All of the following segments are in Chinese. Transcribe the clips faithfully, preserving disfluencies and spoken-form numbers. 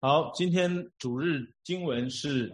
好，今天主日经文是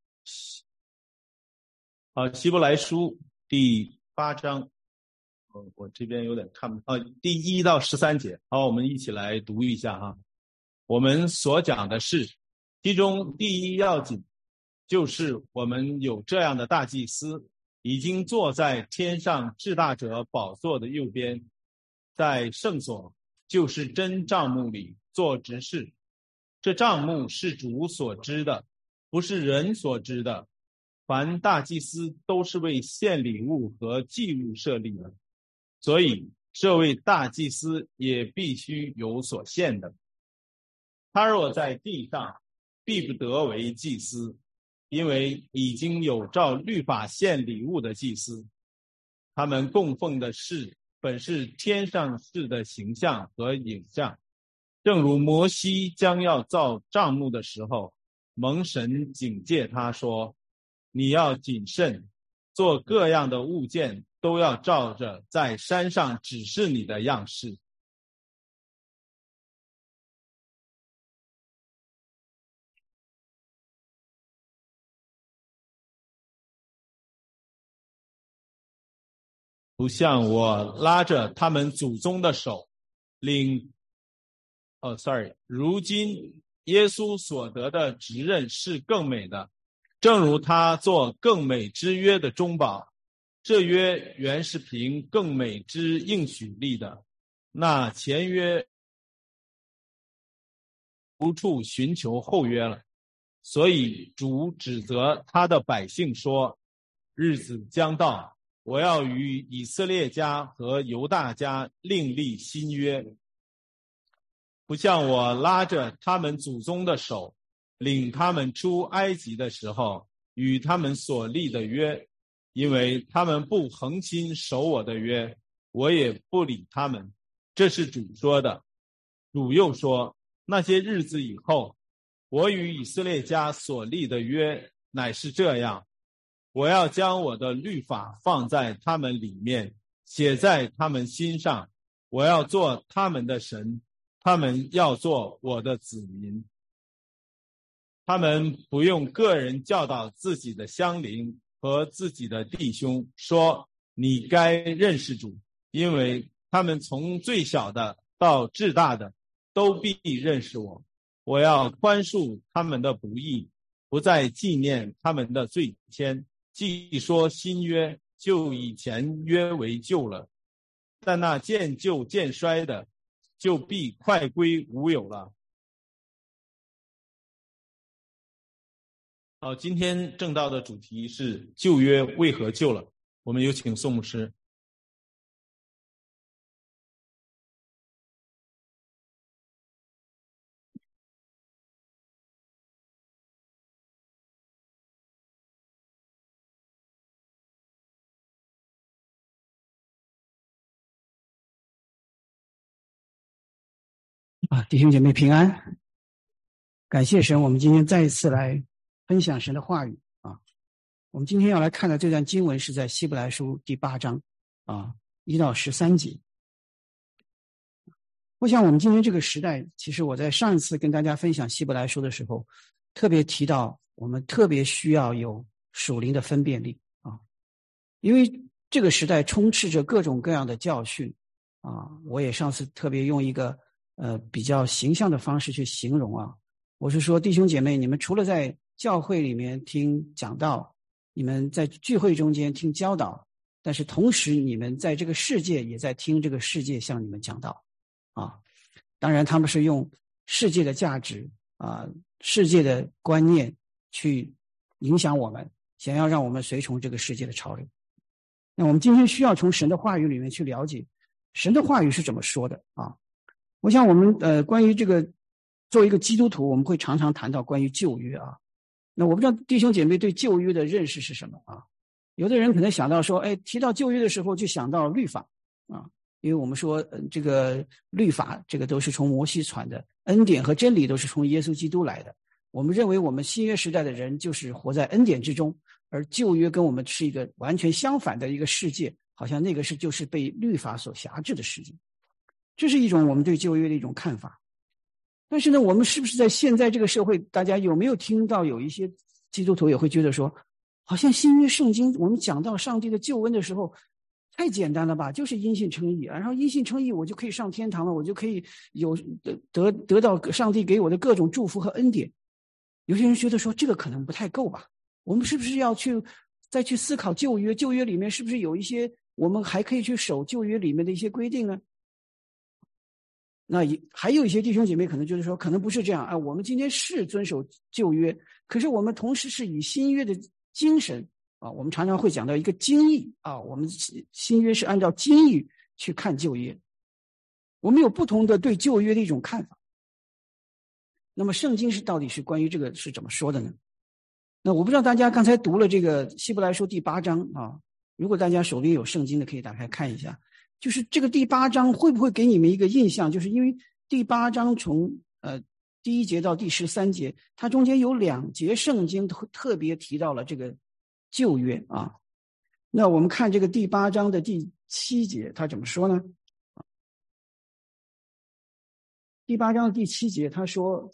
啊希伯来书第八章，呃，我这边有点看不，呃，第一到十三节。好，我们一起来读一下哈。我们所讲的是，其中第一要紧，就是我们有这样的大祭司，已经坐在天上至大者宝座的右边，在圣所，就是真帐幕里做执事。这帐幕是主所知的，不是人所知的。凡大祭司都是为献礼物和祭物设立的，所以这位大祭司也必须有所献的。他若在地上，必不得为祭司，因为已经有照律法献礼物的祭司。他们供奉的事本是天上事的形象和影像，正如摩西将要造帐幕的时候，蒙神警戒他说，你要谨慎，做各样的物件都要照着在山上指示你的样式。不像我拉着他们祖宗的手，领哦 sorry 如今耶稣所得的职任是更美的，正如他做更美之约的中保，这约原是凭更美之应许立的，那前约无处寻求后约了。所以主指责他的百姓说，日子将到，我要与以色列家和犹大家另立新约，不像我拉着他们祖宗的手，领他们出埃及的时候与他们所立的约，因为他们不恒心守我的约，我也不理他们。这是主说的。主又说，那些日子以后，我与以色列家所立的约乃是这样，我要将我的律法放在他们里面，写在他们心上，我要做他们的神，他们要做我的子民。他们不用个人教导自己的乡邻和自己的弟兄，说你该认识主，因为他们从最小的到至大的都必认识我。我要宽恕他们的不义，不再纪念他们的罪愆。既说新约，就以前约为旧了，但那渐旧渐衰的，就必快归无有了。好，今天正道的主题是旧约为何旧了。我们有请宋牧师。 啊，弟兄姐妹平安，感谢神，我们今天再一次来分享神的话语啊。我们今天要来看的这段经文是在希伯来书第八章啊一到十三节。我想我们今天这个时代，其实我在上一次跟大家分享希伯来书的时候，特别提到我们特别需要有属灵的分辨力啊，因为这个时代充斥着各种各样的教训啊。我也上次特别用一个呃，比较形象的方式去形容啊，我是说弟兄姐妹，你们除了在教会里面听讲道，你们在聚会中间听教导，但是同时你们在这个世界也在听这个世界向你们讲道啊。当然他们是用世界的价值啊、世界的观念去影响我们，想要让我们随从这个世界的潮流。那我们今天需要从神的话语里面去了解神的话语是怎么说的啊。我想我们呃，关于这个作为一个基督徒，我们会常常谈到关于旧约啊。那我不知道弟兄姐妹对旧约的认识是什么啊？有的人可能想到说，哎，提到旧约的时候就想到律法啊，因为我们说、呃、这个律法这个都是从摩西传的，恩典和真理都是从耶稣基督来的。我们认为我们新约时代的人就是活在恩典之中，而旧约跟我们是一个完全相反的一个世界，好像那个是就是被律法所辖制的世界。这是一种我们对旧约的一种看法。 但是呢，我们是不是在现在这个社会，大家有没有听到有一些基督徒也会觉得说，好像新约圣经我们讲到上帝的救恩的时候，太简单了吧，就是因信称义，然后因信称义我就可以上天堂了，我就可以有得得得到上帝给我的各种祝福和恩典。有些人觉得说这个可能不太够吧，我们是不是要去再去思考旧约，旧约里面是不是有一些我们还可以去守旧约里面的一些规定呢？那也还有一些弟兄姐妹可能就是说，可能不是这样啊。我们今天是遵守旧约，可是我们同时是以新约的精神啊，我们常常会讲到一个经义啊，我们新约是按照经义去看旧约，我们有不同的对旧约的一种看法。那么圣经是到底是关于这个是怎么说的呢？那我不知道大家刚才读了这个希伯来书第八章啊，如果大家手边有圣经的，可以打开看一下。就是这个第八章会不会给你们一个印象？就是因为第八章从呃第一节到第十三节，它中间有两节圣经特别提到了这个旧约啊。那我们看这个第八章的第七节，它怎么说呢？第八章的第七节，他说：“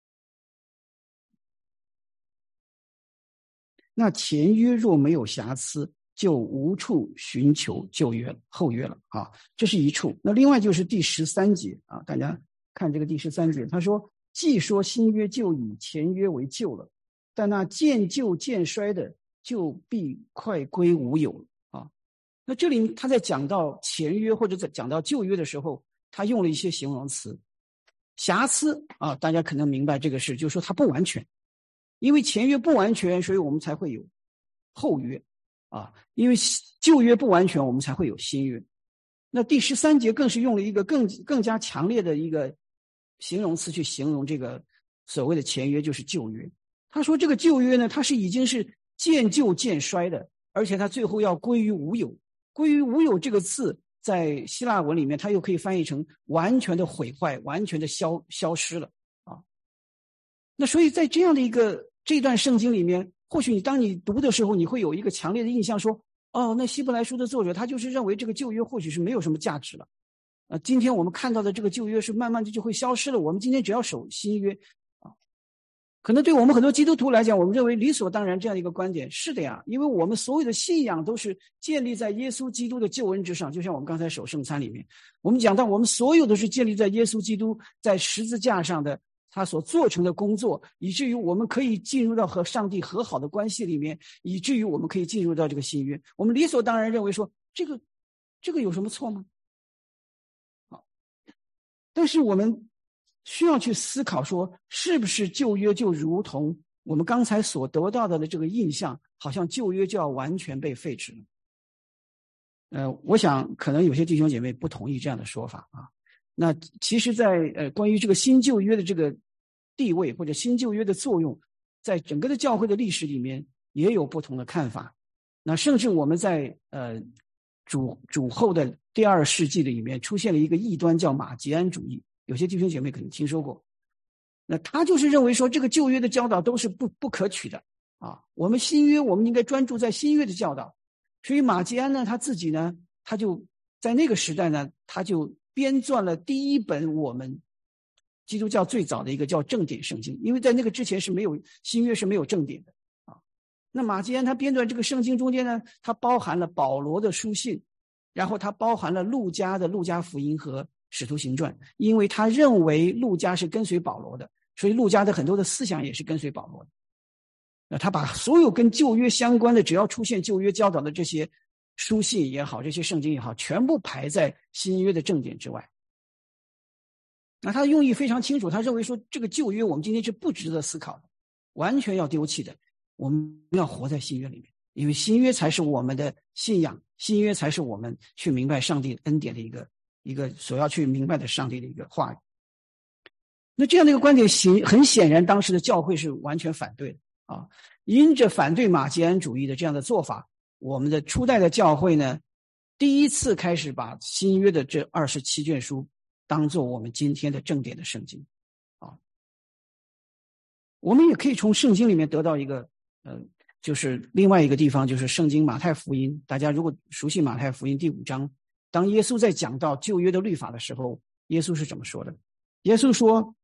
那前约若没有瑕疵，就无处寻求旧约后约了啊，这是一处。那另外就是第十三节啊，大家看这个第十三节，他说：既说新约就以前约为旧了，但那渐旧渐衰的，就必快归无有了啊。那这里他在讲到前约或者在讲到旧约的时候，他用了一些形容词，瑕疵啊，大家可能明白这个事，就是说它不完全，因为前约不完全，所以我们才会有后约。啊，因为旧约不完全，我们才会有新约。那第十三节更是用了一个更更加强烈的一个形容词去形容这个所谓的前约，就是旧约。他说这个旧约呢，它是已经是渐旧渐衰的，而且它最后要归于无有。归于无有这个字，在希腊文里面，它又可以翻译成完全的毁坏，完全的消消失了啊。那所以在这样的一个这段圣经里面，或许你当你读的时候，你会有一个强烈的印象说，哦，那希伯来书的作者他就是认为这个旧约或许是没有什么价值了。啊，今天我们看到的这个旧约是慢慢的就会消失了，我们今天只要守新约啊。可能对我们很多基督徒来讲，我们认为理所当然这样的一个观点，是的呀，因为我们所有的信仰都是建立在耶稣基督的救恩之上，就像我们刚才守圣餐里面，我们讲到我们所有都是建立在耶稣基督在十字架上的他所做成的工作，以至于我们可以进入到和上帝和好的关系里面，以至于我们可以进入到这个新约。我们理所当然认为说，这个这个有什么错吗？好，但是我们需要去思考说，是不是旧约就如同我们刚才所得到的这个印象，好像旧约就要完全被废止了？呃，我想可能有些弟兄姐妹不同意这样的说法啊。那其实在呃关于这个新旧约的这个地位或者新旧约的作用，在整个的教会的历史里面也有不同的看法。那甚至我们在呃主主后的第二世纪里面出现了一个异端叫马吉安主义，有些弟兄姐妹可能听说过。那他就是认为说这个旧约的教导都是不不可取的啊，我们新约我们应该专注在新约的教导。所以马吉安呢他自己呢他就在那个时代呢他就编撰了第一本我们基督教最早的一个叫正典圣经，因为在那个之前是没有新约是没有正典的啊。那马基安他编撰这个圣经中间呢，它包含了保罗的书信，然后它包含了路加的路加福音和使徒行传，因为他认为路加是跟随保罗的，所以路加的很多的思想也是跟随保罗的。那他把所有跟旧约相关的，只要出现旧约教导的这些书信也好，这些圣经也好，全部排在新约的正典之外。那他的用意非常清楚，他认为说这个旧约我们今天是不值得思考的，完全要丢弃的，我们要活在新约里面，因为新约才是我们的信仰，新约才是我们去明白上帝恩典的一个一个所要去明白的上帝的一个话语。那这样的一个观点很显然当时的教会是完全反对的啊。因着反对马基安主义的这样的做法，我们的初代的教会呢，第一次开始把新约的这二十七卷书当做我们今天的正典的圣经啊。我们也可以从圣经里面得到一个呃，就是另外一个地方，就是圣经马太福音。大家如果熟悉马太福音第五章，当耶稣在讲到旧约的律法的时候，耶稣是怎么说的？耶稣说，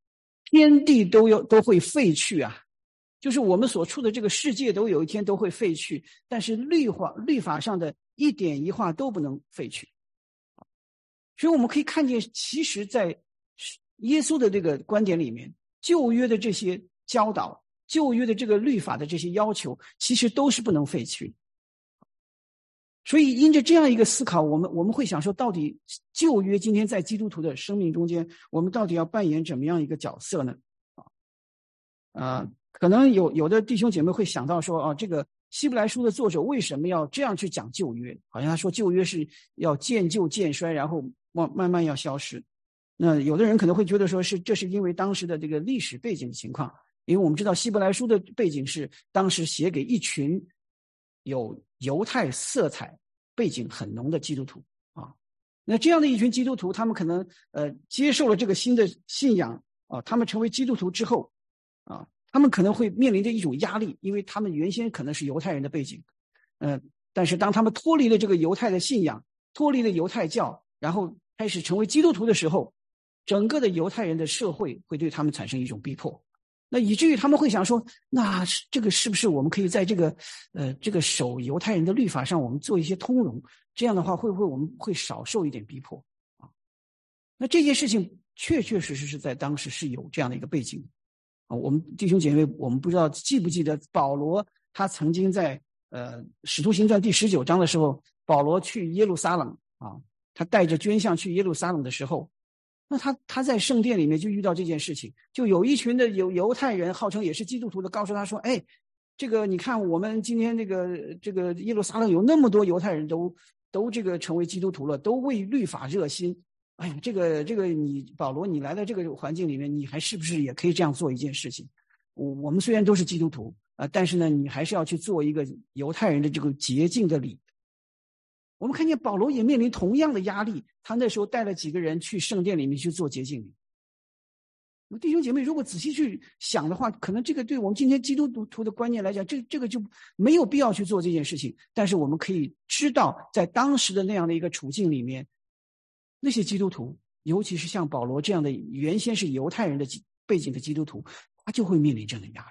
天地都要都会废去啊，就是我们所处的这个世界都有一天都会废去，但是律法律法上的一点一画都不能废去。所以我们可以看见，其实在耶稣的这个观点里面，旧约的这些教导，旧约的这个律法的这些要求，其实都是不能废去的。所以因着这样一个思考，我们我们会想说，到底旧约今天在基督徒的生命中间，我们到底要扮演怎么样一个角色呢？啊，呃，可能有有的弟兄姐妹会想到说，啊，这个希伯来书的作者为什么要这样去讲旧约？好像他说旧约是要渐旧渐衰，然后慢慢慢要消失。那有的人可能会觉得说是这是因为当时的这个历史背景的情况，因为我们知道希伯来书的背景是当时写给一群有犹太色彩背景很浓的基督徒啊。那这样的一群基督徒，他们可能呃接受了这个新的信仰啊，他们成为基督徒之后啊，他们可能会面临着一种压力，因为他们原先可能是犹太人的背景，呃，但是当他们脱离了这个犹太的信仰，脱离了犹太教，然后开始成为基督徒的时候，整个的犹太人的社会会对他们产生一种逼迫，那以至于他们会想说，那这个是不是我们可以在这个呃这个守犹太人的律法上，我们做一些通融？这样的话，会不会我们会少受一点逼迫啊？那这件事情确确实实是在当时是有这样的一个背景啊。我们弟兄姐妹，我们不知道记不记得保罗他曾经在呃《使徒行传》第十九章的时候，保罗去耶路撒冷啊，他带着捐项去耶路撒冷的时候。那他他在圣殿里面就遇到这件事情，就有一群的犹犹太人，号称也是基督徒的，告诉他说：“哎，这个你看，我们今天这个这个耶路撒冷有那么多犹太人都都这个成为基督徒了，都为律法热心。哎呀，这个这个你保罗，你来到这个环境里面，你还是不是也可以这样做一件事情？我我们虽然都是基督徒啊、呃，但是呢，你还是要去做一个犹太人的这个洁净的礼。”我们看见保罗也面临同样的压力，他那时候带了几个人去圣殿里面去做洁净礼。弟兄姐妹，如果仔细去想的话，可能这个对我们今天基督徒的观念来讲，这这个就没有必要去做这件事情。但是我们可以知道，在当时的那样的一个处境里面，那些基督徒，尤其是像保罗这样的原先是犹太人的背景的基督徒，他就会面临这样的压力。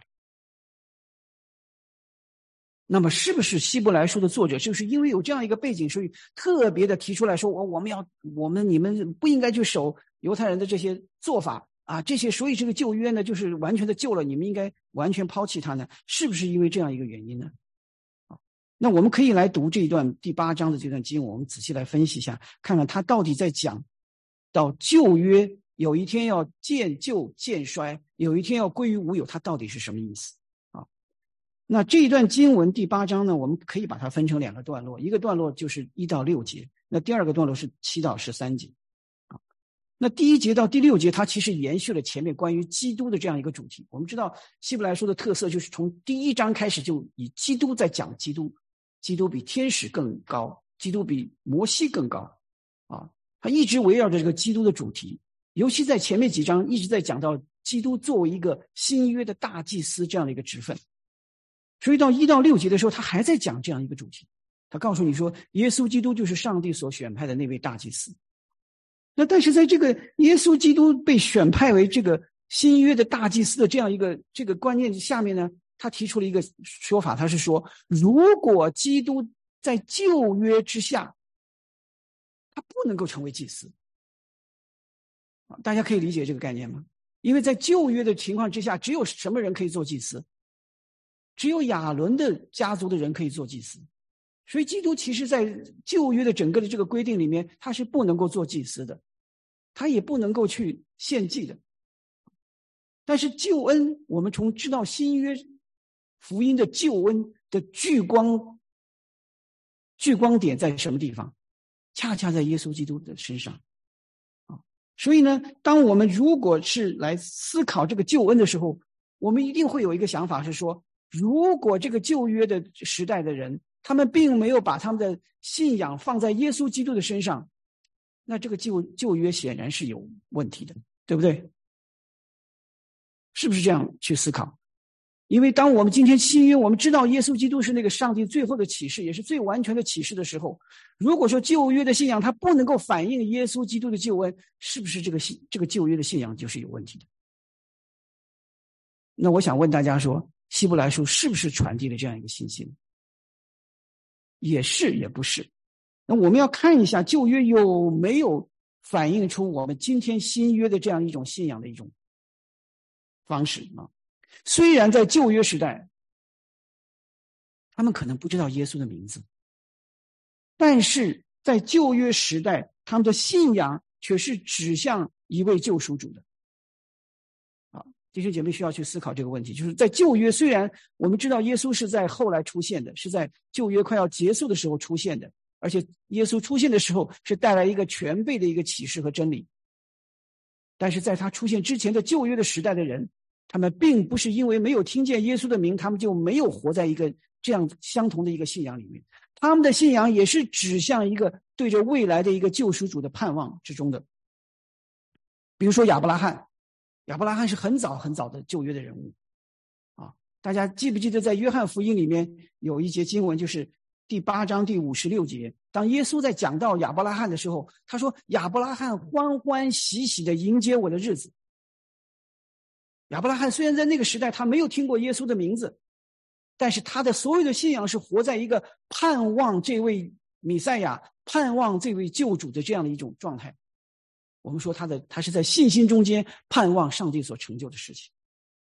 那么是不是希伯来书的作者就是因为有这样一个背景，所以特别的提出来说，我我们要我们你们不应该去守犹太人的这些做法啊，这些所以这个旧约呢就是完全的救了，你们应该完全抛弃它呢？是不是因为这样一个原因呢？啊，那我们可以来读这一段第八章的这段经文，我们仔细来分析一下，看看他到底在讲到旧约有一天要渐旧渐衰，有一天要归于无有，它到底是什么意思？那这一段经文第八章呢，我们可以把它分成两个段落，一个段落就是一到六节，那第二个段落是七到十三节。啊，那第一节到第六节，它其实延续了前面关于基督的这样一个主题。我们知道希伯来书的特色就是从第一章开始就以基督在讲基督，基督比天使更高，基督比摩西更高。啊，他一直围绕着这个基督的主题，尤其在前面几章一直在讲到基督作为一个新约的大祭司这样的一个职分。所以到一到六节的时候，他还在讲这样一个主题，他告诉你说，耶稣基督就是上帝所选派的那位大祭司。那但是在这个耶稣基督被选派为这个新约的大祭司的这样一个这个观念下面呢，他提出了一个说法，他是说，如果基督在旧约之下，他不能够成为祭司。大家可以理解这个概念吗？因为在旧约的情况之下，只有什么人可以做祭司？只有亚伦的家族的人可以做祭司，所以基督其实在旧约的整个的这个规定里面，他是不能够做祭司的，他也不能够去献祭的。但是救恩，我们从知道新约福音的救恩的聚光聚光点在什么地方？恰恰在耶稣基督的身上啊！所以呢，当我们如果是来思考这个救恩的时候，我们一定会有一个想法是说，如果这个旧约的时代的人，他们并没有把他们的信仰放在耶稣基督的身上，那这个旧旧约显然是有问题的，对不对？是不是这样去思考？因为当我们今天新约，我们知道耶稣基督是那个上帝最后的启示，也是最完全的启示的时候，如果说旧约的信仰它不能够反映耶稣基督的救恩，是不是这个信这个旧约的信仰就是有问题的？ 那我想问大家说，希伯来书是不是传递了这样一个信息？也是也不是。那我们要看一下旧约有没有反映出我们今天新约的这样一种信仰的一种方式啊。虽然在旧约时代他们可能不知道耶稣的名字，但是在旧约时代他们的信仰却是指向一位救赎主的。啊，弟兄姐妹需要去思考这个问题，就是在旧约，虽然我们知道耶稣是在后来出现的，是在旧约快要结束的时候出现的，而且耶稣出现的时候是带来一个全备的一个启示和真理，但是在他出现之前的旧约的时代的人，他们并不是因为没有听见耶稣的名，他们就没有活在一个这样相同的一个信仰里面，他们的信仰也是指向一个对着未来的一个救赎主的盼望之中的。比如说亚伯拉罕，亚伯拉罕是很早很早的旧约的人物啊，大家记不记得在约翰福音里面有一节经文，就是第八章第五十六节，当耶稣在讲到亚伯拉罕的时候，他说亚伯拉罕欢欢喜喜的迎接我的日子。亚伯拉罕虽然在那个时代他没有听过耶稣的名字，但是他的所有的信仰是活在一个盼望这位弥赛亚，盼望这位救主的这样的一种状态。我们说他的他是在信心中间盼望上帝所成就的事情。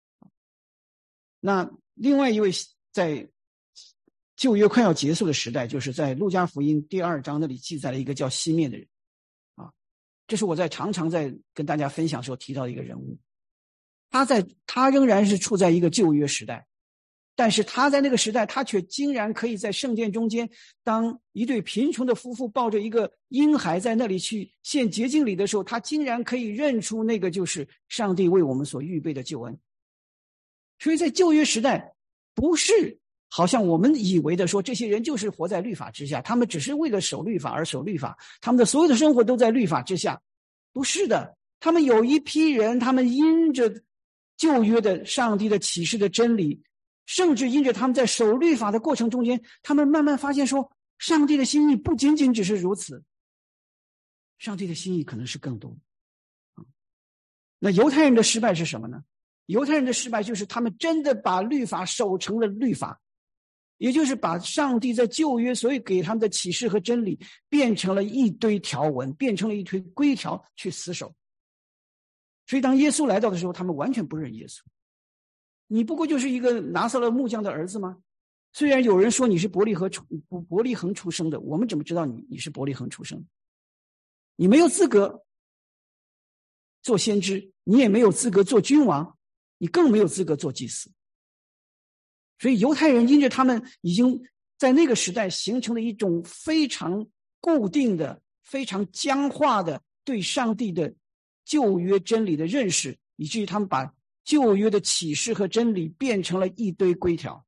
那另外一位在旧约快要结束的时代，就是在路加福音第二章那里记载了一个叫西面的人啊，这是我在常常在跟大家分享时候提到的一个人物。他在他仍然是处在一个旧约时代，但是他在那个时代，他却竟然可以在圣殿中间，当一对贫穷的夫妇抱着一个婴孩在那里去献洁净礼的时候，他竟然可以认出那个就是上帝为我们所预备的救恩。所以在旧约时代，不是好像我们以为的说这些人就是活在律法之下，他们只是为了守律法而守律法，他们的所有的生活都在律法之下。不是的，他们有一批人，他们因着旧约的上帝的启示的真理，甚至因着他们在守律法的过程中间，他们慢慢发现说，上帝的心意不仅仅只是如此，上帝的心意可能是更多。那犹太人的失败是什么呢？犹太人的失败就是他们真的把律法守成了律法，也就是把上帝在旧约所以给他们的启示和真理变成了一堆条文，变成了一堆规条去死守。所以当耶稣来到的时候，他们完全不认耶稣。你不过就是一个拿撒勒木匠的儿子吗？虽然有人说你是伯利恒出伯利恒出生的，我们怎么知道你你是伯利恒出生的？你没有资格做先知，你也没有资格做君王，你更没有资格做祭司。所以犹太人因着他们已经在那个时代形成了一种非常固定的、非常僵化的对上帝的旧约真理的认识，以至于他们把旧约的启示和真理变成了一堆规条。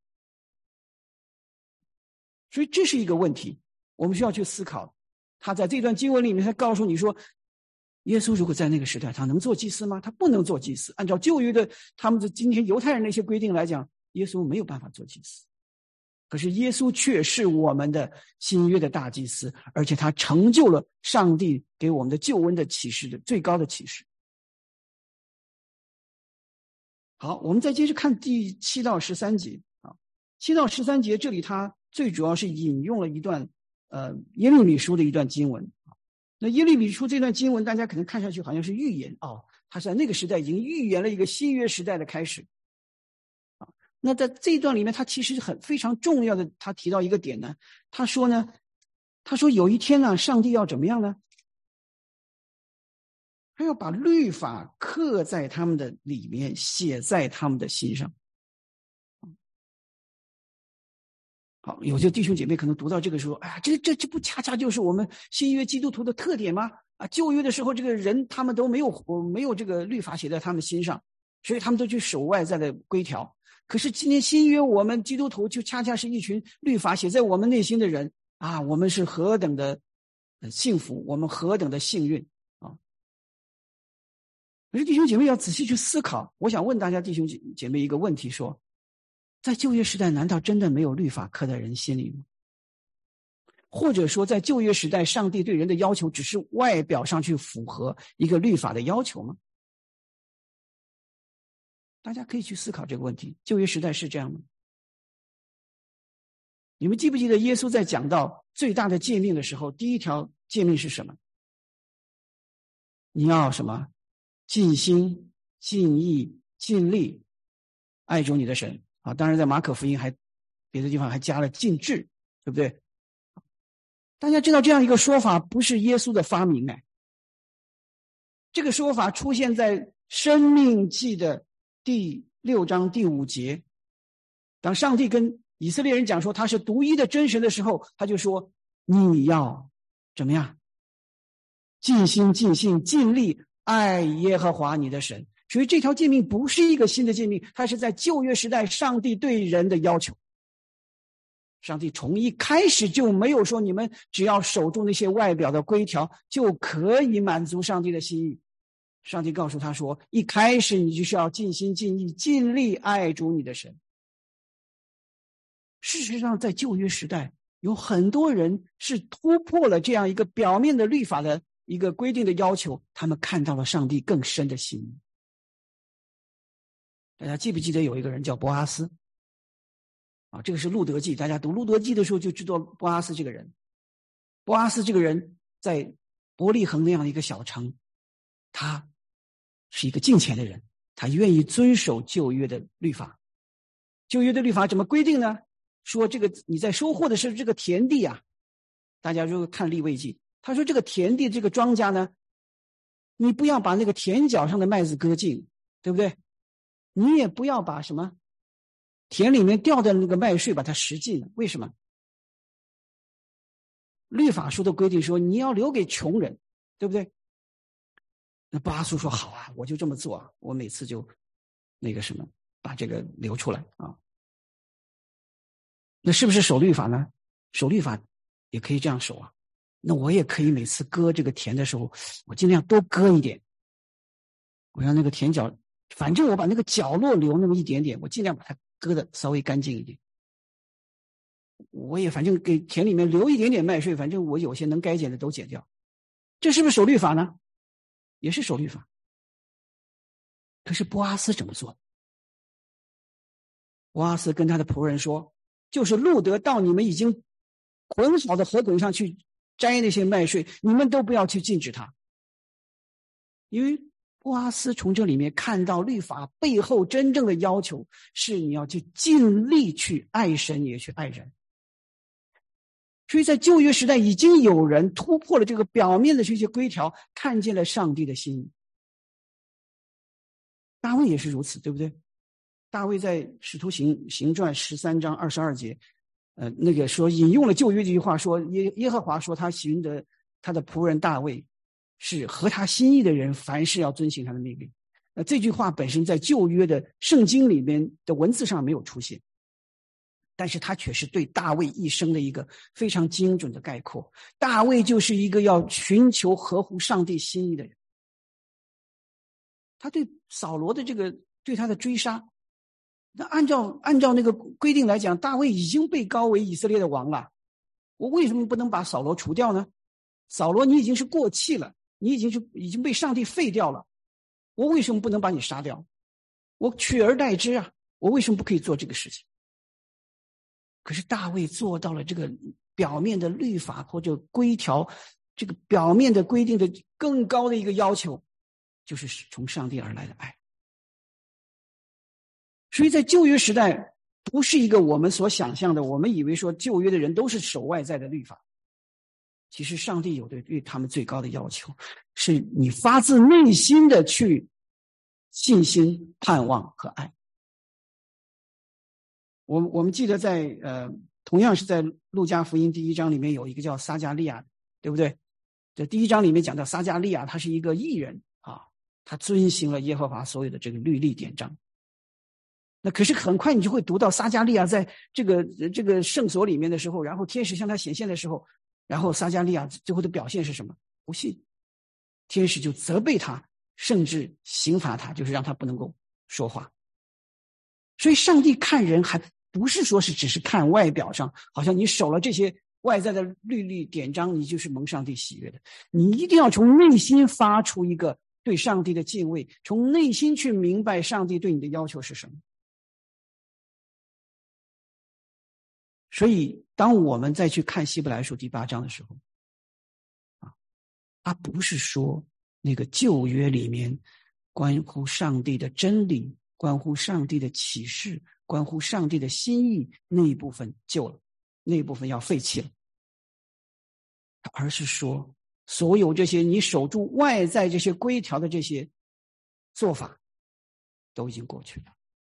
所以这是一个问题，我们需要去思考。他在这段经文里面，他告诉你说，耶稣如果在那个时代，他能做祭司吗？他不能做祭司。按照旧约的他们的今天犹太人那些规定来讲，耶稣没有办法做祭司。可是耶稣却是我们的新约的大祭司，而且他成就了上帝给我们的救恩的启示的最高的启示。好，我们再接着看第七到十三节啊，七到十三节这里他最主要是引用了一段呃耶利米书的一段经文。那耶利米书这段经文，大家可能看上去好像是预言哦，他是在那个时代已经预言了一个新约时代的开始。啊，那在这一段里面，他其实很非常重要的，他提到一个点呢，他说呢，他说有一天呢，上帝要怎么样呢？他要把律法刻在他们的里面，写在他们的心上。好，有些弟兄姐妹可能读到这个时候，哎呀，这这这不恰恰就是我们新约基督徒的特点吗？啊，旧约的时候，这个人他们都没有没有这个律法写在他们心上，所以他们都去守外在的规条。可是今天新约，我们基督徒就恰恰是一群律法写在我们内心的人啊，我们是何等的幸福，我们何等的幸运啊！可是弟兄姐妹要仔细去思考，我想问大家弟兄姐妹一个问题说，在旧约时代难道真的没有律法刻在人心里吗？或者说在旧约时代上帝对人的要求只是外表上去符合一个律法的要求吗？ 大家可以去思考这个问题，旧约时代是这样吗？你们记不记得耶稣在讲到最大的诫命的时候，第一条诫命是什么？你要什么？尽心、尽意、尽力爱主你的神啊！当然在马可福音还别的地方还加了尽志，对不对？大家知道这样一个说法不是耶稣的发明哎，这个说法出现在申命记的第六章第五节，当上帝跟以色列人讲说他是独一的真神的时候，他就说你要怎么样？尽心尽性尽力爱耶和华你的神。所以这条诫命不是一个新的诫命，它是在旧约时代上帝对人的要求。上帝从一开始就没有说你们只要守住那些外表的规条就可以满足上帝的心意。上帝告诉他说，一开始你就是要尽心尽意尽力爱主你的神。事实上在旧约时代有很多人是突破了这样一个表面的律法的一个规定的要求，他们看到了上帝更深的心意。大家记不记得有一个人叫波阿斯啊？这个是路德记，大家读路德记的时候就知道波阿斯这个人。波阿斯这个人在伯利恒那样的一个小城，他是一个敬虔的人，他愿意遵守旧约的律法。旧约的律法怎么规定呢？说这个你在收获的是这个田地啊，大家如果看利未记，他说这个田地这个庄稼呢，你不要把那个田角上的麦子割尽，对不对？你也不要把什么田里面掉的那个麦穗把它拾尽了。为什么？律法书的规定说你要留给穷人，对不对？那波阿斯说好啊，我就这么做啊，我每次就那个什么把这个留出来啊。那是不是守律法呢？守律法也可以这样守啊。那我也可以每次割这个田的时候，我尽量多割一点，我让那个田角，反正我把那个角落留那么一点点，我尽量把它割得稍微干净一点。我也反正给田里面留一点点麦穗，反正我有些能该减的都减掉。这是不是守律法呢？也是守律法。可是波阿斯怎么做？波阿斯跟他的仆人说，就是路德到你们已经捆好的河埂上去摘那些麦穗，你们都不要去禁止他。因为波阿斯从这里面看到律法背后真正的要求是你要去尽力去爱神也去爱人。所以在旧约时代已经有人突破了这个表面的这些规条，看见了上帝的心意。大卫也是如此，对不对？大卫在使徒行行传十三章二十二节呃，那个说引用了旧约这句话，说耶耶和华说他寻的他的仆人大卫是合他心意的人，凡事要遵行他的命令。那这句话本身在旧约的圣经里面的文字上没有出现，但是他却是对大卫一生的一个非常精准的概括。大卫就是一个要寻求合乎上帝心意的人。他对扫罗的这个对他的追杀，那按照按照那个规定来讲，大卫已经被高为以色列的王了，我为什么不能把扫罗除掉呢？扫罗你已经是过气了，你已经是已经被上帝废掉了，我为什么不能把你杀掉？我取而代之啊，我为什么不可以做这个事情？可是大卫做到了这个表面的律法或者规条，这个表面的规定的更高的一个要求，就是从上帝而来的爱。所以在旧约时代不是一个我们所想象的，我们以为说旧约的人都是守外在的律法，其实上帝有对对他们最高的要求，是你发自内心的去信心、盼望和爱。我我们记得在呃，同样是在路加福音第一章里面有一个叫撒迦利亚，对不对？这第一章里面讲到撒迦利亚，他是一个义人啊，他遵行了耶和华所有的这个律例典章。那可是很快你就会读到撒迦利亚在这个这个圣所里面的时候，然后天使向他显现的时候，然后撒迦利亚最后的表现是什么？不信。天使就责备他，甚至刑罚他，就是让他不能够说话。所以上帝看人还不是说是只是看外表上，好像你守了这些外在的律例典章，你就是蒙上帝喜悦的。你一定要从内心发出一个对上帝的敬畏，从内心去明白上帝对你的要求是什么。所以当我们再去看希伯来书第八章的时候，啊，他不是说那个旧约里面关乎上帝的真理，关乎上帝的启示，关乎上帝的心意那一部分旧了，那一部分要废弃了，而是说所有这些你守住外在这些规条的这些做法都已经过去了。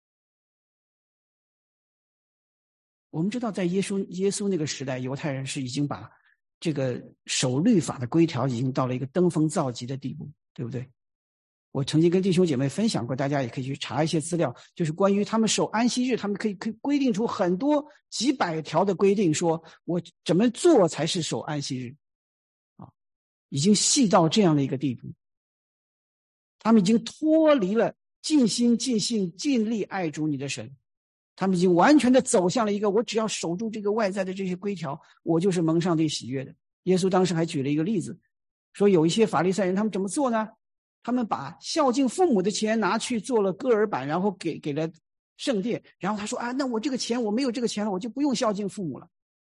我们知道在耶稣耶稣那个时代，犹太人是已经把这个守律法的规条已经到了一个登峰造极的地步，对不对？我曾经跟弟兄姐妹分享过，大家也可以去查一些资料，就是关于他们守安息日，他们可以可以规定出很多几百条的规定，说我怎么做才是守安息日啊，已经细到这样的一个地步。他们已经脱离了尽心尽性尽力爱主你的神，他们已经完全的走向了一个我只要守住这个外在的这些规条，我就是蒙上帝喜悦的。耶稣当时还举了一个例子，说有一些法利赛人他们怎么做呢？他们把孝敬父母的钱拿去做了割耳板，然后给给了圣殿，然后他说啊，那我这个钱我没有这个钱了，我就不用孝敬父母了。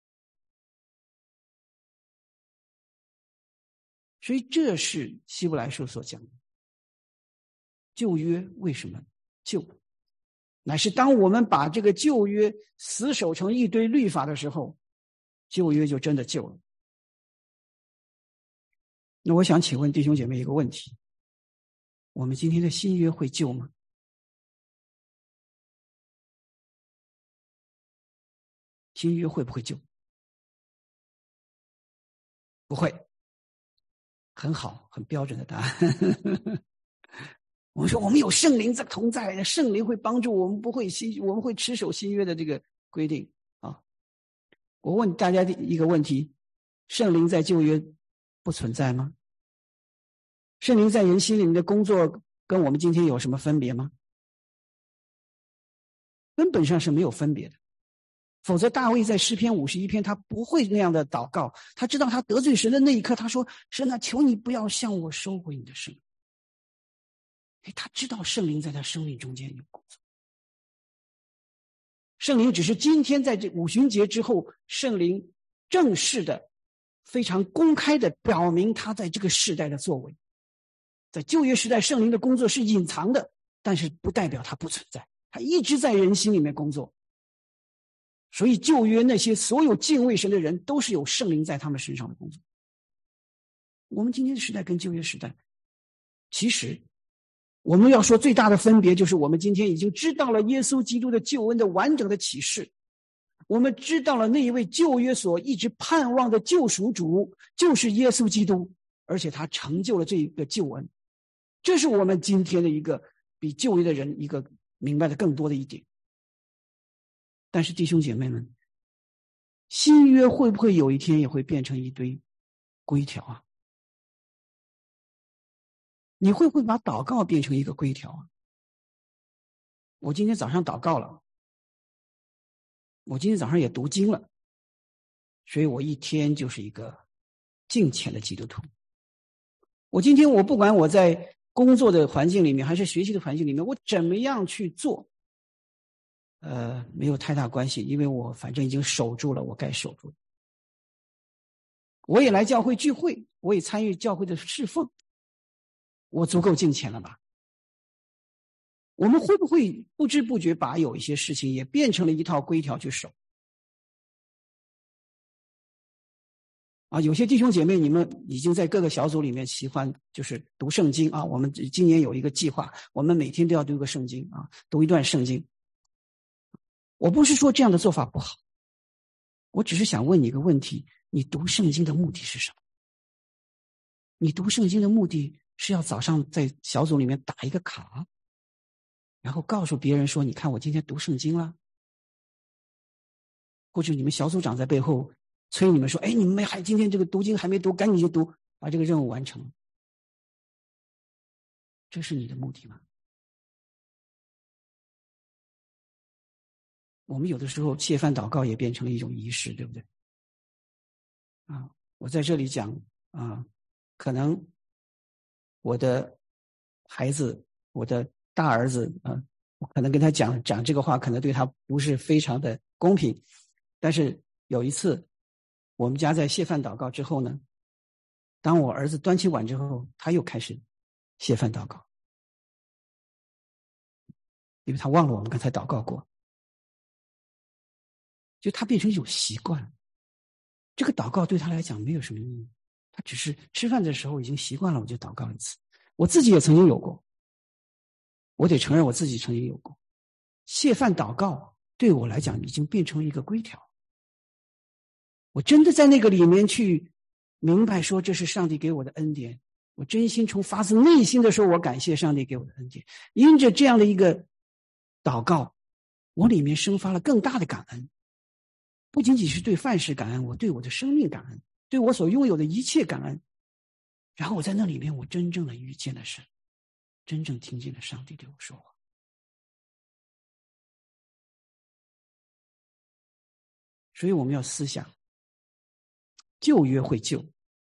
所以这是希伯来书所讲的旧约为什么旧，乃是当我们把这个旧约死守成一堆律法的时候，旧约就真的旧了。那我想请问弟兄姐妹一个问题，我们今天的新约会旧吗？新约会不会旧？不会。很好，很标准的答案。我们说我们有圣灵在同在，圣灵会帮助我们，不会新，我们会持守新约的这个规定啊。我问大家一个问题：圣灵在旧约不存在吗？圣灵在人心里面的工作跟我们今天有什么分别吗？根本上是没有分别的。否则大卫在诗篇五十一篇他不会那样的祷告，他知道他得罪神的那一刻，他说神啊，求你不要向我收回你的圣灵。他知道圣灵在他生命中间有工作，圣灵只是今天在这五旬节之后，圣灵正式的非常公开的表明他在这个世代的作为。在旧约时代，圣灵的工作是隐藏的，但是不代表他不存在，他一直在人心里面工作。所以旧约那些所有敬畏神的人都是有圣灵在他们身上的工作。我们今天的时代跟旧约时代，其实我们要说最大的分别就是我们今天已经知道了耶稣基督的救恩的完整的启示，我们知道了那一位旧约所一直盼望的救赎主就是耶稣基督，而且他成就了这一个救恩。这是我们今天的一个比旧约的人一个明白的更多的一点。但是弟兄姐妹们，新约会不会有一天也会变成一堆规条啊？你会不会把祷告变成一个规条啊？我今天早上祷告了，我今天早上也读经了，所以我一天就是一个敬虔的基督徒。我今天我不管我在工作的环境里面还是学习的环境里面，我怎么样去做呃，没有太大关系，因为我反正已经守住了我该守住的。我也来教会聚会，我也参与教会的侍奉，我足够敬虔了吧？我们会不会不知不觉把有一些事情也变成了一套规条去守？啊，有些弟兄姐妹，你们已经在各个小组里面喜欢就是读圣经啊。我们今年有一个计划，我们每天都要读个圣经啊，读一段圣经。我不是说这样的做法不好，我只是想问你一个问题：你读圣经的目的是什么？你读圣经的目的是要早上在小组里面打一个卡，然后告诉别人说你看我今天读圣经了，或者你们小组长在背后催你们说，哎，你们还今天这个读经还没读，赶紧就读，把这个任务完成了。这是你的目的吗？我们有的时候谢饭祷告也变成了一种仪式，对不对？啊，我在这里讲啊，可能我的孩子，我的大儿子啊、呃，我可能跟他讲讲这个话，可能对他不是非常的公平。但是有一次，我们家在谢饭祷告之后呢，当我儿子端起碗之后，他又开始谢饭祷告，因为他忘了我们刚才祷告过，就他变成一种习惯。这个祷告对他来讲没有什么意义，他只是吃饭的时候已经习惯了，我就祷告一次。我自己也曾经有过，我得承认我自己曾经有过。谢饭祷告对我来讲已经变成一个规条，我真的在那个里面去明白说这是上帝给我的恩典，我真心从发自内心的说，我感谢上帝给我的恩典。因着这样的一个祷告，我里面生发了更大的感恩，不仅仅是对饭食感恩，我对我的生命感恩，对我所拥有的一切感恩。然后我在那里面，我真正的遇见了神，真正听见了上帝对我说话。所以我们要思想，旧约会救，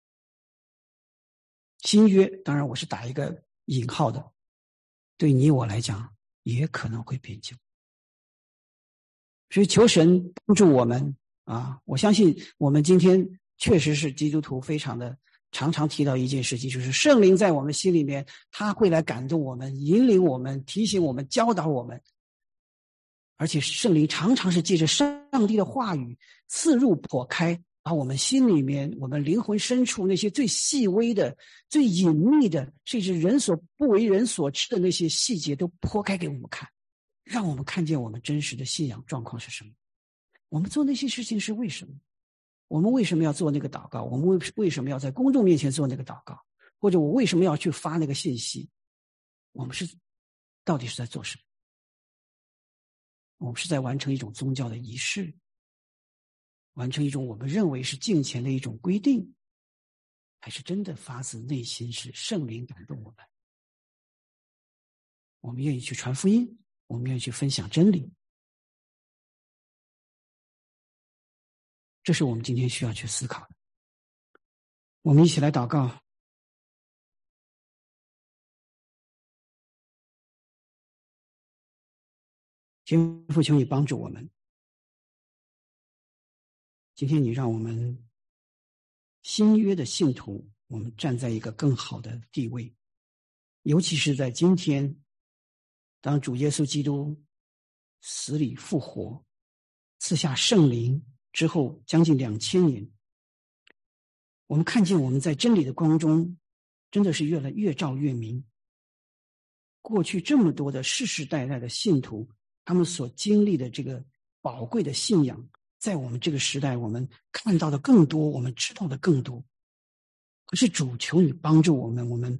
新约当然我是打一个引号的，对你我来讲也可能会变旧。所以求神帮助我们啊！我相信我们今天确实是基督徒，非常的常常提到一件事情，就是圣灵在我们心里面，他会来感动我们，引领我们，提醒我们，教导我们。而且圣灵常常是借着上帝的话语刺入剖开，把我们心里面，我们灵魂深处那些最细微的、最隐秘的，甚至人所不为人所知的那些细节都剖开给我们看，让我们看见我们真实的信仰状况是什么。我们做那些事情是为什么？我们为什么要做那个祷告？我们为为什么要在公众面前做那个祷告？或者我为什么要去发那个信息？我们是到底是在做什么？我们是在完成一种宗教的仪式，完成一种我们认为是敬虔的一种规定，还是真的发自内心是圣灵感动我们？我们愿意去传福音，我们愿意去分享真理，这是我们今天需要去思考的。我们一起来祷告。天父，求你帮助我们。今天你让我们新约的信徒，我们站在一个更好的地位，尤其是在今天，当主耶稣基督死里复活，赐下圣灵之后将近两千年，我们看见我们在真理的光中真的是越来越照越明。过去这么多的世世代代的信徒，他们所经历的这个宝贵的信仰，在我们这个时代我们看到的更多，我们知道的更多。可是主，求你帮助我们，我们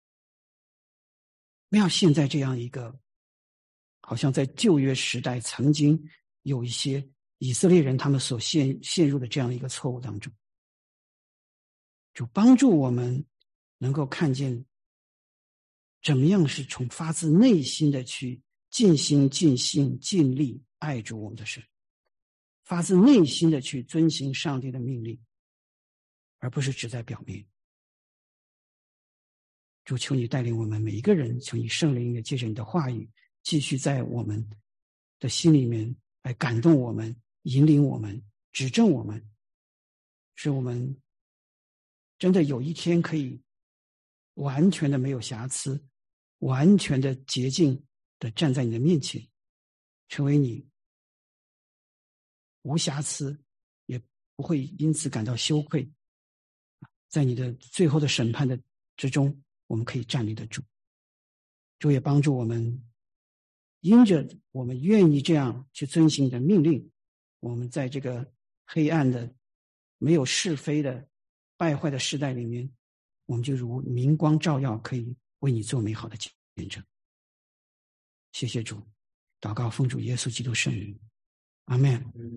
不要陷在这样一个好像在旧约时代曾经有一些以色列人他们所陷陷入的这样的一个错误当中。主帮助我们能够看见怎么样是从发自内心的去尽心尽性尽力爱主我们的神，发自内心的去遵行上帝的命令，而不是只在表面。主，求你带领我们每一个人，求你圣灵也借着你的话语继续在我们的心里面来感动我们，引领我们，指正我们，使我们真的有一天可以完全的没有瑕疵，完全的洁净的站在你的面前，成为你无瑕疵，也不会因此感到羞愧。在你的最后的审判的之中，我们可以站立得住。主也帮助我们，因着我们愿意这样去遵行你的命令，我们在这个黑暗的没有是非的败坏的时代里面，我们就如明光照耀，可以为你做美好的见证。谢谢主，祷告奉主耶稣基督圣名，阿们。